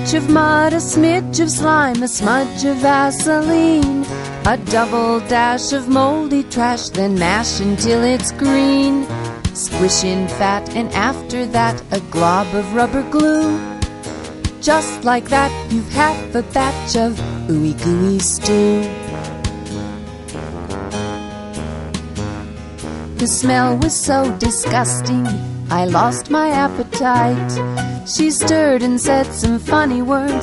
pinch of mud, a smidge of slime, a smudge of Vaseline, a double dash of moldy trash, then mash until it's green. Squish in fat, and after that a glob of rubber glue. Just like that, you've half a batch of ooey gooey stew. The smell was so disgusting, I lost my appetite. She stirred and said some funny words.